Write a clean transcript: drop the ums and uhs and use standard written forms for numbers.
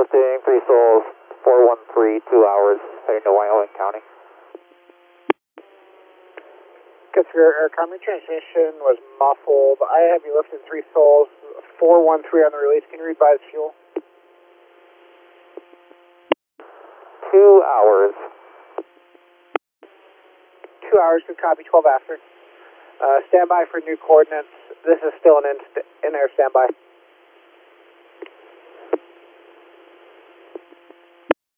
lifting 3 souls, 413, 2 hours, heading to Wyoming County. Your aircom transmission was muffled. I have you lifting 3 souls, 413 on the release. Can you advise fuel? 2 hours. 2 hours, good copy, 12 after. Standby for new coordinates. This is still an in-air standby.